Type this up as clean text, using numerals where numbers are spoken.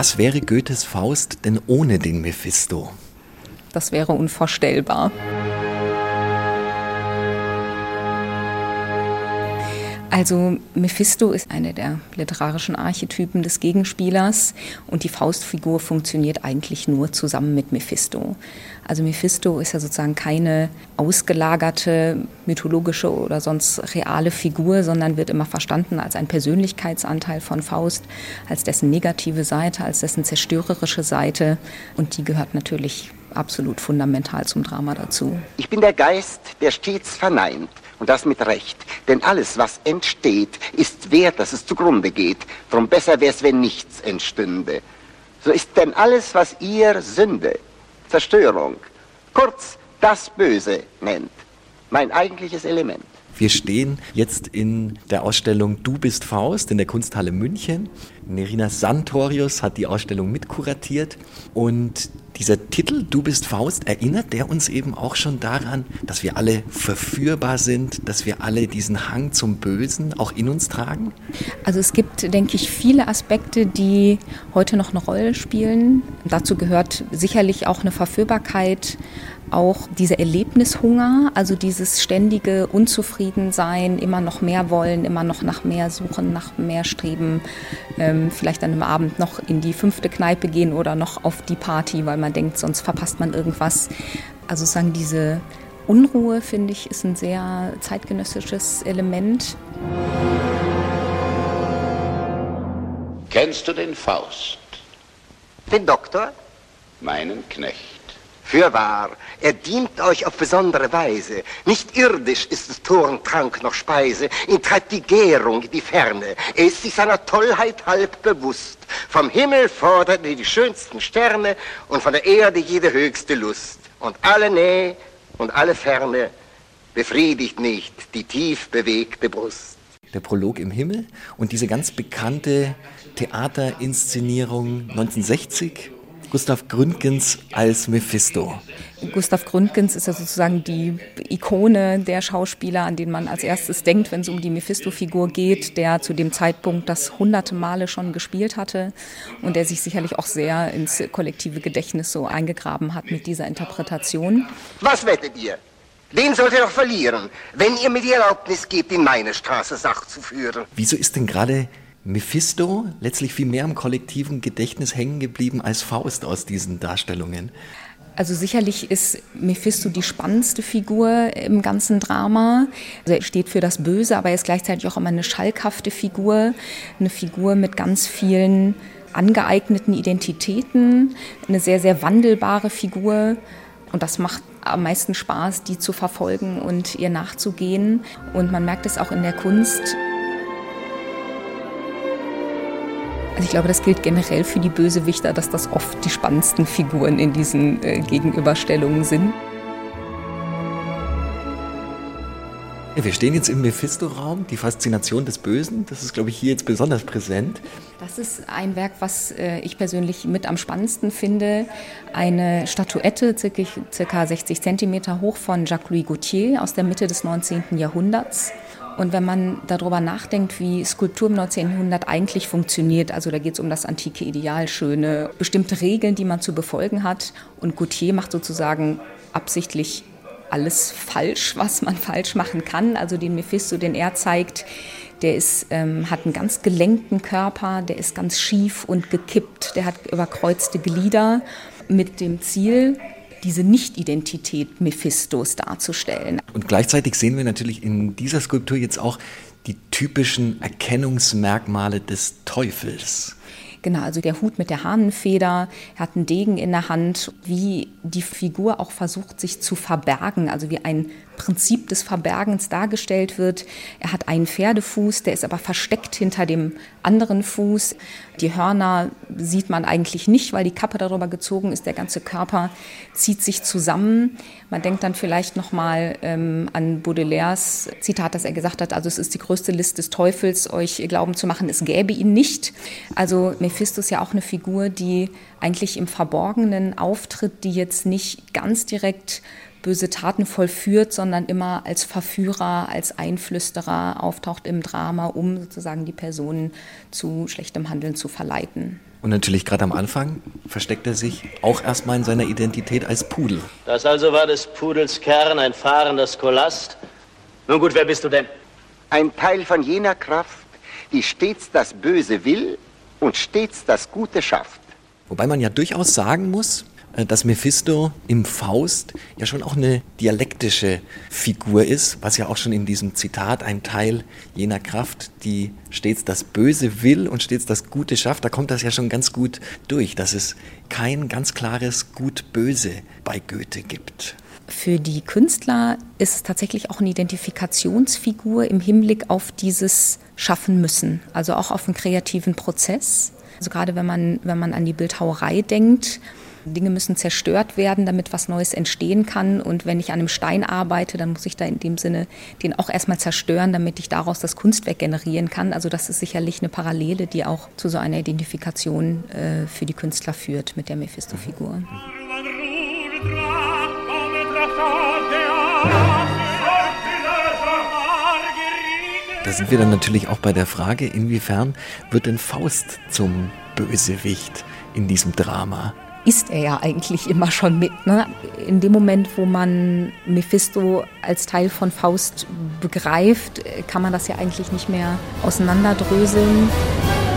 Was wäre Goethes Faust denn ohne den Mephisto? Das wäre unvorstellbar. Also Mephisto ist eine der literarischen Archetypen des Gegenspielers und die Faustfigur funktioniert eigentlich nur zusammen mit Mephisto. Also Mephisto ist ja sozusagen keine ausgelagerte mythologische oder sonst reale Figur, sondern wird immer verstanden als ein Persönlichkeitsanteil von Faust, als dessen negative Seite, als dessen zerstörerische Seite, und die gehört natürlich absolut fundamental zum Drama dazu. Ich bin der Geist, der stets verneint. Und das mit Recht. Denn alles, was entsteht, ist wert, dass es zugrunde geht. Drum besser wär's, wenn nichts entstünde. So ist denn alles, was ihr Sünde, Zerstörung, kurz das Böse nennt, mein eigentliches Element. Wir stehen jetzt in der Ausstellung Du bist Faust in der Kunsthalle München. Nerina Santorius hat die Ausstellung mitkuratiert und dieser Titel Du bist Faust, erinnert der uns eben auch schon daran, dass wir alle verführbar sind, dass wir alle diesen Hang zum Bösen auch in uns tragen? Also es gibt, denke ich, viele Aspekte, die heute noch eine Rolle spielen. Dazu gehört sicherlich auch eine Verführbarkeit, auch dieser Erlebnishunger, also dieses ständige Unzufriedensein, immer noch mehr wollen, immer noch nach mehr suchen, nach mehr streben, vielleicht dann am Abend noch in die 5. Kneipe gehen oder noch auf die Party, weil man denkt, sonst verpasst man irgendwas. Also sozusagen diese Unruhe, finde ich, ist ein sehr zeitgenössisches Element. Kennst du den Faust? Den Doktor? Meinen Knecht. Fürwahr, er dient euch auf besondere Weise. Nicht irdisch ist es Toren, Trank noch Speise. Ihn treibt die Gärung in die Ferne. Er ist sich seiner Tollheit halb bewusst. Vom Himmel fordert er die schönsten Sterne und von der Erde jede höchste Lust. Und alle Nähe und alle Ferne befriedigt nicht die tief bewegte Brust. Der Prolog im Himmel und diese ganz bekannte Theaterinszenierung 1960, Gustav Gründgens als Mephisto. Gustav Gründgens ist ja sozusagen die Ikone der Schauspieler, an den man als erstes denkt, wenn es um die Mephisto-Figur geht, der zu dem Zeitpunkt das hunderte Male schon gespielt hatte und der sich sicherlich auch sehr ins kollektive Gedächtnis so eingegraben hat mit dieser Interpretation. Was wettet ihr? Den sollt ihr doch verlieren, wenn ihr mir die Erlaubnis gebt, in meine Straße Sach zu führen. Wieso ist denn gerade Mephisto letztlich viel mehr im kollektiven Gedächtnis hängen geblieben als Faust aus diesen Darstellungen? Also sicherlich ist Mephisto die spannendste Figur im ganzen Drama. Also er steht für das Böse, aber er ist gleichzeitig auch immer eine schalkhafte Figur. Eine Figur mit ganz vielen angeeigneten Identitäten. Eine sehr, sehr wandelbare Figur. Und das macht am meisten Spaß, die zu verfolgen und ihr nachzugehen. Und man merkt es auch in der Kunst. Also ich glaube, das gilt generell für die Bösewichter, dass das oft die spannendsten Figuren in diesen Gegenüberstellungen sind. Wir stehen jetzt im Mephisto-Raum, die Faszination des Bösen, das ist, glaube ich, hier jetzt besonders präsent. Das ist ein Werk, was ich persönlich mit am spannendsten finde. Eine Statuette, circa 60 Zentimeter hoch, von Jacques-Louis Gaultier aus der Mitte des 19. Jahrhunderts. Und wenn man darüber nachdenkt, wie Skulptur im 19. Jahrhundert eigentlich funktioniert, also da geht es um das antike Ideal, schöne, bestimmte Regeln, die man zu befolgen hat. Und Gaultier macht sozusagen absichtlich alles falsch, was man falsch machen kann. Also den Mephisto, den er zeigt, der hat einen ganz gelenkten Körper, der ist ganz schief und gekippt, der hat überkreuzte Glieder mit dem Ziel, diese Nicht-Identität Mephistos darzustellen. Und gleichzeitig sehen wir natürlich in dieser Skulptur jetzt auch die typischen Erkennungsmerkmale des Teufels. Genau, also der Hut mit der Hahnenfeder, er hat einen Degen in der Hand, wie die Figur auch versucht, sich zu verbergen, also wie ein Prinzip des Verbergens dargestellt wird. Er hat einen Pferdefuß, der ist aber versteckt hinter dem anderen Fuß. Die Hörner sieht man eigentlich nicht, weil die Kappe darüber gezogen ist. Der ganze Körper zieht sich zusammen. Man denkt dann vielleicht nochmal an Baudelaires Zitat, das er gesagt hat, also es ist die größte List des Teufels, euch glauben zu machen, es gäbe ihn nicht. Also Mephisto ist ja auch eine Figur, die eigentlich im Verborgenen auftritt, die jetzt nicht ganz direkt böse Taten vollführt, sondern immer als Verführer, als Einflüsterer auftaucht im Drama, um sozusagen die Personen zu schlechtem Handeln zu verleiten. Und natürlich gerade am Anfang versteckt er sich auch erstmal in seiner Identität als Pudel. Das also war des Pudels Kern, ein fahrender Scholast. Nun gut, wer bist du denn? Ein Teil von jener Kraft, die stets das Böse will und stets das Gute schafft. Wobei man ja durchaus sagen muss, dass Mephisto im Faust ja schon auch eine dialektische Figur ist, was ja auch schon in diesem Zitat ein Teil jener Kraft, die stets das Böse will und stets das Gute schafft, da kommt das ja schon ganz gut durch, dass es kein ganz klares Gut-Böse bei Goethe gibt. Für die Künstler ist es tatsächlich auch eine Identifikationsfigur im Hinblick auf dieses Schaffen müssen, also auch auf einen kreativen Prozess. Also gerade wenn man an die Bildhauerei denkt, Dinge müssen zerstört werden, damit was Neues entstehen kann. Und wenn ich an einem Stein arbeite, dann muss ich da in dem Sinne den auch erstmal zerstören, damit ich daraus das Kunstwerk generieren kann. Also das ist sicherlich eine Parallele, die auch zu so einer Identifikation für die Künstler führt mit der Mephisto-Figur. Da sind wir dann natürlich auch bei der Frage, inwiefern wird denn Faust zum Bösewicht in diesem Drama? Ist er ja eigentlich immer schon mit. Ne? In dem Moment, wo man Mephisto als Teil von Faust begreift, kann man das ja eigentlich nicht mehr auseinanderdröseln.